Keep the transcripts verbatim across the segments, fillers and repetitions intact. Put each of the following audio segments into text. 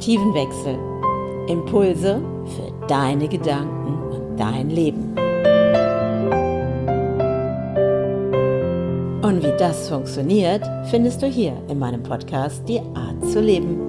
Perspektivenwechsel. Impulse für deine Gedanken und dein Leben. Und wie das funktioniert, findest du hier in meinem Podcast Die Art zu leben.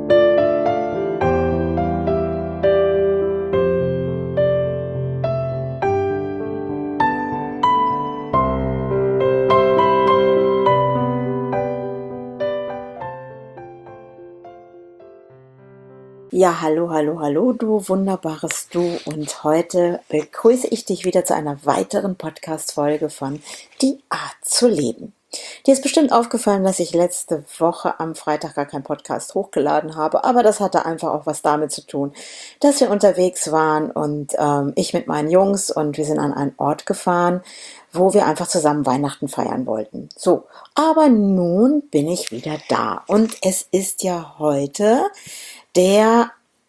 Ja, hallo, hallo, hallo, du wunderbares Du, und heute begrüße ich dich wieder zu einer weiteren Podcast-Folge von Die Art zu leben. Dir ist bestimmt aufgefallen, dass ich letzte Woche am Freitag gar keinen Podcast hochgeladen habe, aber das hatte einfach auch was damit zu tun, dass wir unterwegs waren und ähm, ich mit meinen Jungs, und wir sind an einen Ort gefahren, wo wir einfach zusammen Weihnachten feiern wollten. So, aber nun bin ich wieder da und es ist ja heute der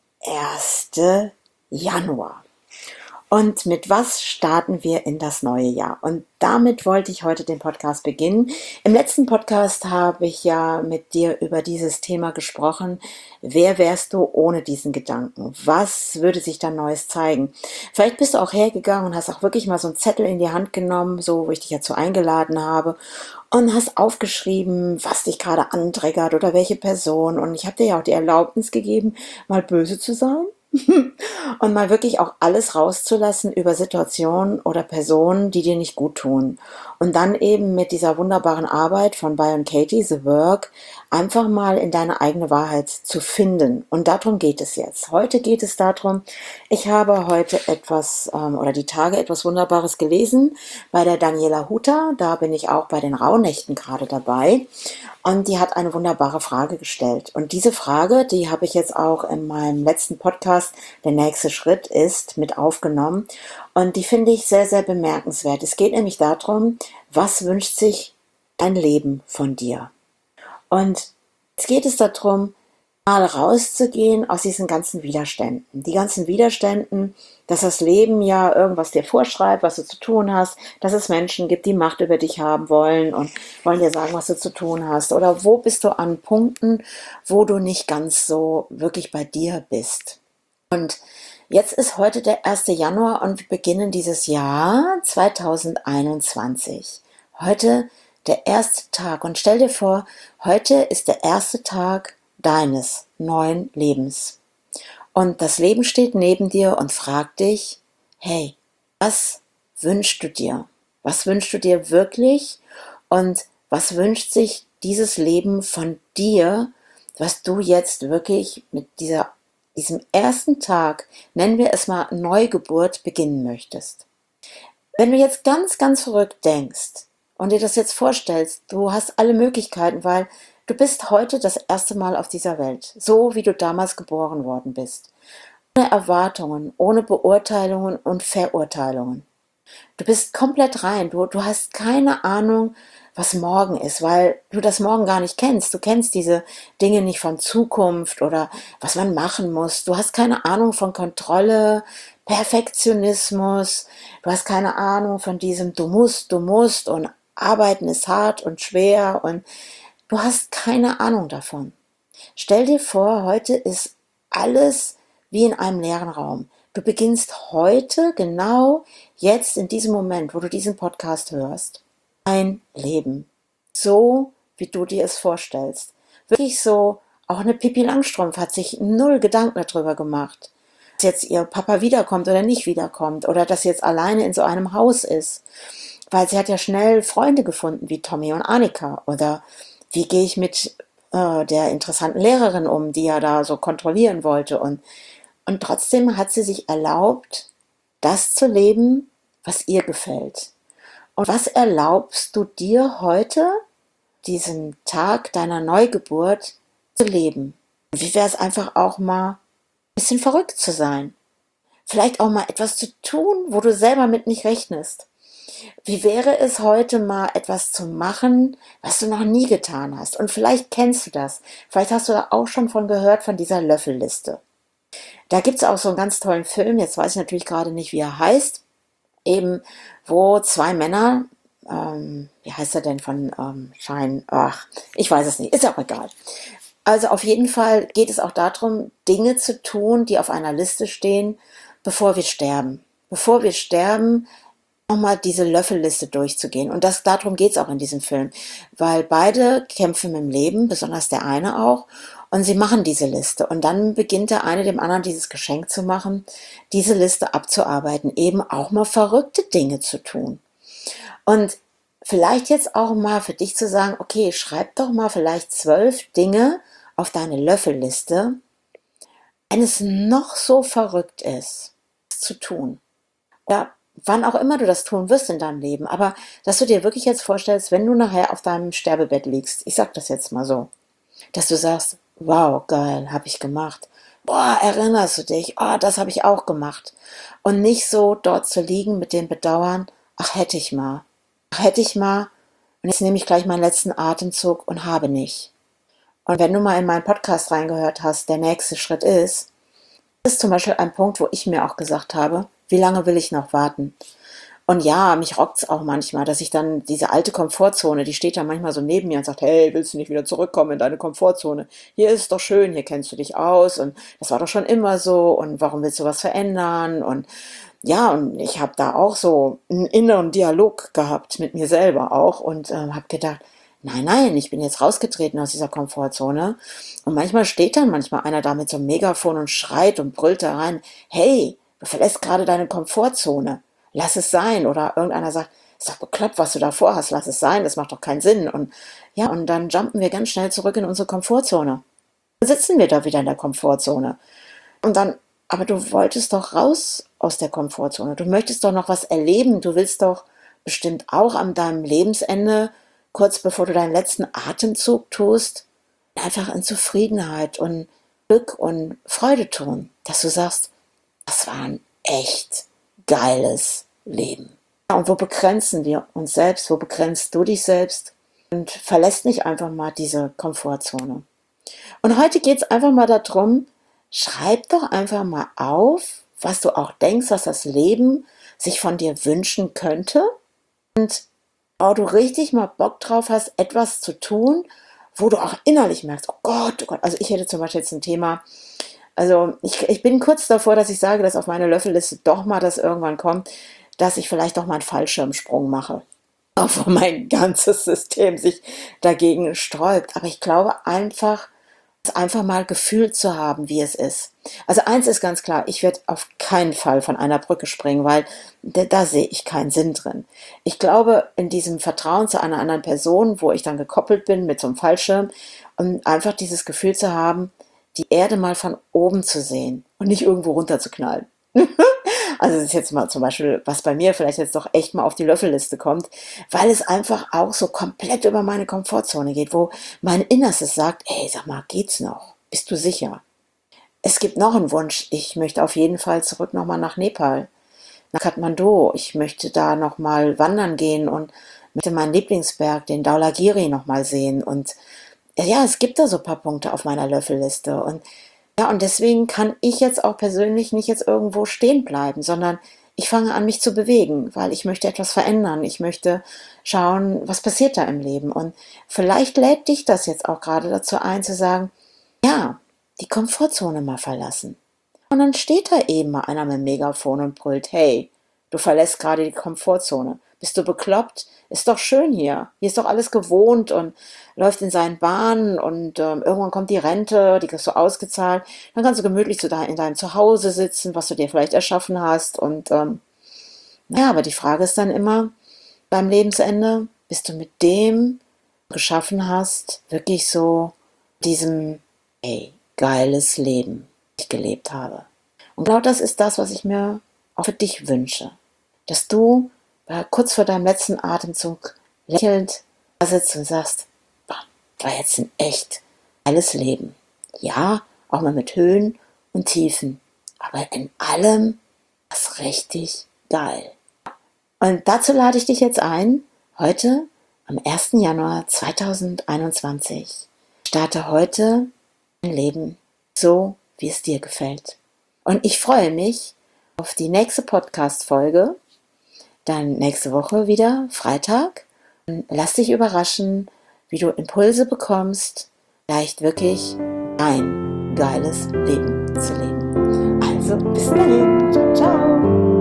erste Januar. Und mit was starten wir in das neue Jahr? Und damit wollte ich heute den Podcast beginnen. Im letzten Podcast habe ich ja mit dir über dieses Thema gesprochen. Wer wärst du ohne diesen Gedanken? Was würde sich dann Neues zeigen? Vielleicht bist du auch hergegangen und hast auch wirklich mal so einen Zettel in die Hand genommen, so wo ich dich dazu eingeladen habe, und hast aufgeschrieben, was dich gerade anträgert oder welche Person. Und ich habe dir ja auch die Erlaubnis gegeben, mal böse zu sein. Und mal wirklich auch alles rauszulassen über Situationen oder Personen, die dir nicht gut tun. Und dann eben mit dieser wunderbaren Arbeit von Byron Katie, The Work, einfach mal in deine eigene Wahrheit zu finden. Und darum geht es jetzt. Heute geht es darum, ich habe heute etwas ähm, oder die Tage etwas Wunderbares gelesen bei der Daniela Hutter. Da bin ich auch bei den Rauhnächten gerade dabei. Und die hat eine wunderbare Frage gestellt. Und diese Frage, die habe ich jetzt auch in meinem letzten Podcast, der nächste Schritt ist, mit aufgenommen. Und die finde ich sehr, sehr bemerkenswert. Es geht nämlich darum, was wünscht sich dein Leben von dir? Und es geht es darum, mal rauszugehen aus diesen ganzen Widerständen. Die ganzen Widerständen, dass das Leben ja irgendwas dir vorschreibt, was du zu tun hast, dass es Menschen gibt, die Macht über dich haben wollen und wollen dir sagen, was du zu tun hast. Oder wo bist du an Punkten, wo du nicht ganz so wirklich bei dir bist. Und jetzt ist heute der erste Januar und wir beginnen dieses Jahr zweitausendeinundzwanzig. Heute der erste Tag, und stell dir vor, heute ist der erste Tag deines neuen Lebens. Und das Leben steht neben dir und fragt dich, hey, was wünschst du dir? Was wünschst du dir wirklich? Und was wünscht sich dieses Leben von dir, was du jetzt wirklich mit dieser, diesem ersten Tag, nennen wir es mal Neugeburt, beginnen möchtest? Wenn du jetzt ganz, ganz verrückt denkst und dir das jetzt vorstellst, du hast alle Möglichkeiten, weil du bist heute das erste Mal auf dieser Welt, so wie du damals geboren worden bist. Ohne Erwartungen, ohne Beurteilungen und Verurteilungen. Du bist komplett rein, du, du hast keine Ahnung, was morgen ist, weil du das Morgen gar nicht kennst. Du kennst diese Dinge nicht von Zukunft oder was man machen muss. Du hast keine Ahnung von Kontrolle, Perfektionismus. Du hast keine Ahnung von diesem du musst, du musst und Arbeiten ist hart und schwer und du hast keine Ahnung davon. Stell dir vor, heute ist alles wie in einem leeren Raum. Du beginnst heute, genau jetzt in diesem Moment, wo du diesen Podcast hörst, ein Leben. So, wie du dir es vorstellst. Wirklich so, auch eine Pippi Langstrumpf hat sich null Gedanken darüber gemacht, dass jetzt ihr Papa wiederkommt oder nicht wiederkommt oder dass sie jetzt alleine in so einem Haus ist. Weil sie hat ja schnell Freunde gefunden wie Tommy und Annika, oder wie gehe ich mit äh, der interessanten Lehrerin um, die ja da so kontrollieren wollte. Und, und trotzdem hat sie sich erlaubt, das zu leben, was ihr gefällt. Und was erlaubst du dir heute, diesen Tag deiner Neugeburt, zu leben? Und wie wäre es einfach auch mal ein bisschen verrückt zu sein? Vielleicht auch mal etwas zu tun, wo du selber mit nicht rechnest. Wie wäre es heute mal etwas zu machen, was du noch nie getan hast? Und vielleicht kennst du das. Vielleicht hast du da auch schon von gehört, von dieser Löffelliste. Da gibt es auch so einen ganz tollen Film, jetzt weiß ich natürlich gerade nicht, wie er heißt, eben wo zwei Männer, ähm, wie heißt er denn von ähm, Shine, ach, ich weiß es nicht, ist auch egal. Also auf jeden Fall geht es auch darum, Dinge zu tun, die auf einer Liste stehen, bevor wir sterben. Bevor wir sterben, nochmal diese Löffelliste durchzugehen. Und das, darum geht es auch in diesem Film, weil beide kämpfen mit dem Leben, besonders der eine auch, und sie machen diese Liste. Und dann beginnt der eine dem anderen dieses Geschenk zu machen, diese Liste abzuarbeiten, eben auch mal verrückte Dinge zu tun. Und vielleicht jetzt auch mal für dich zu sagen, okay, schreib doch mal vielleicht zwölf Dinge auf deine Löffelliste, wenn es noch so verrückt ist, es zu tun. Oder wann auch immer du das tun wirst in deinem Leben, aber dass du dir wirklich jetzt vorstellst, wenn du nachher auf deinem Sterbebett liegst, ich sag das jetzt mal so, dass du sagst, wow, geil, habe ich gemacht. Boah, erinnerst du dich? Oh, das habe ich auch gemacht. Und nicht so dort zu liegen mit dem Bedauern, ach, hätte ich mal. Ach, hätte ich mal. Und jetzt nehme ich gleich meinen letzten Atemzug und habe nicht. Und wenn du mal in meinen Podcast reingehört hast, der nächste Schritt ist, das ist zum Beispiel ein Punkt, wo ich mir auch gesagt habe, wie lange will ich noch warten? Und ja, mich rockt's auch manchmal, dass ich dann diese alte Komfortzone, die steht dann manchmal so neben mir und sagt, hey, willst du nicht wieder zurückkommen in deine Komfortzone? Hier ist es doch schön, hier kennst du dich aus und das war doch schon immer so und warum willst du was verändern? Und ja, und ich habe da auch so einen inneren Dialog gehabt mit mir selber auch und äh, habe gedacht, nein, nein, ich bin jetzt rausgetreten aus dieser Komfortzone. Und manchmal steht dann manchmal einer da mit so einem Megafon und schreit und brüllt da rein, hey, du verlässt gerade deine Komfortzone. Lass es sein. Oder irgendeiner sagt, ist doch bekloppt, was du da vorhast, lass es sein, das macht doch keinen Sinn. Und ja, und dann jumpen wir ganz schnell zurück in unsere Komfortzone. Dann sitzen wir da wieder in der Komfortzone. Und dann, aber du wolltest doch raus aus der Komfortzone. Du möchtest doch noch was erleben. Du willst doch bestimmt auch an deinem Lebensende, kurz bevor du deinen letzten Atemzug tust, einfach in Zufriedenheit und Glück und Freude tun. Dass du sagst, das war ein echt geiles Leben. Ja, und wo begrenzen wir uns selbst? Wo begrenzt du dich selbst? Und verlässt nicht einfach mal diese Komfortzone. Und heute geht es einfach mal darum, schreib doch einfach mal auf, was du auch denkst, was das Leben sich von dir wünschen könnte. Und oh, du richtig mal Bock drauf hast, etwas zu tun, wo du auch innerlich merkst, oh Gott, oh Gott. Also ich hätte zum Beispiel jetzt ein Thema, also ich, ich bin kurz davor, dass ich sage, dass auf meine Löffelliste doch mal das irgendwann kommt, dass ich vielleicht doch mal einen Fallschirmsprung mache. Auch wo mein ganzes System sich dagegen sträubt. Aber ich glaube einfach, einfach mal gefühlt zu haben, wie es ist. Also eins ist ganz klar, ich werde auf keinen Fall von einer Brücke springen, weil da, da sehe ich keinen Sinn drin. Ich glaube, in diesem Vertrauen zu einer anderen Person, wo ich dann gekoppelt bin mit so einem Fallschirm, und einfach dieses Gefühl zu haben, die Erde mal von oben zu sehen und nicht irgendwo runterzuknallen. Also das ist jetzt mal zum Beispiel, was bei mir vielleicht jetzt doch echt mal auf die Löffelliste kommt, weil es einfach auch so komplett über meine Komfortzone geht, wo mein Innerstes sagt, ey, sag mal, geht's noch? Bist du sicher? Es gibt noch einen Wunsch, ich möchte auf jeden Fall zurück nochmal nach Nepal, nach Kathmandu. Ich möchte da nochmal wandern gehen und möchte meinen Lieblingsberg, den Dhaulagiri, nochmal sehen. Und ja, es gibt da so ein paar Punkte auf meiner Löffelliste und ja, und deswegen kann ich jetzt auch persönlich nicht jetzt irgendwo stehen bleiben, sondern ich fange an, mich zu bewegen, weil ich möchte etwas verändern. Ich möchte schauen, was passiert da im Leben. Und vielleicht lädt dich das jetzt auch gerade dazu ein, zu sagen, ja, die Komfortzone mal verlassen. Und dann steht da eben mal einer mit dem Megafon und brüllt, hey, du verlässt gerade die Komfortzone. Bist du bekloppt? Ist doch schön hier. Hier ist doch alles gewohnt und läuft in seinen Bahnen und ähm, irgendwann kommt die Rente, die kriegst du ausgezahlt. Dann kannst du gemütlich zu dein, in deinem Zuhause sitzen, was du dir vielleicht erschaffen hast. Und ähm, ja, aber die Frage ist dann immer, beim Lebensende, bist du mit dem, was du geschaffen hast, wirklich so diesem, ey, geiles Leben, das ich gelebt habe. Und genau das ist das, was ich mir auch für dich wünsche. Dass du äh, kurz vor deinem letzten Atemzug lächelnd da sitzt und sagst, boah, war jetzt ein echt geiles Leben. Ja, auch mal mit Höhen und Tiefen, aber in allem was richtig geil. Und dazu lade ich dich jetzt ein, heute am ersten Januar zweitausendeinundzwanzig. Starte heute dein Leben so, wie es dir gefällt. Und ich freue mich auf die nächste Podcast-Folge, dann nächste Woche wieder, Freitag. Und lass dich überraschen, wie du Impulse bekommst, vielleicht wirklich ein geiles Leben zu leben. Also bis dahin, ciao, ciao.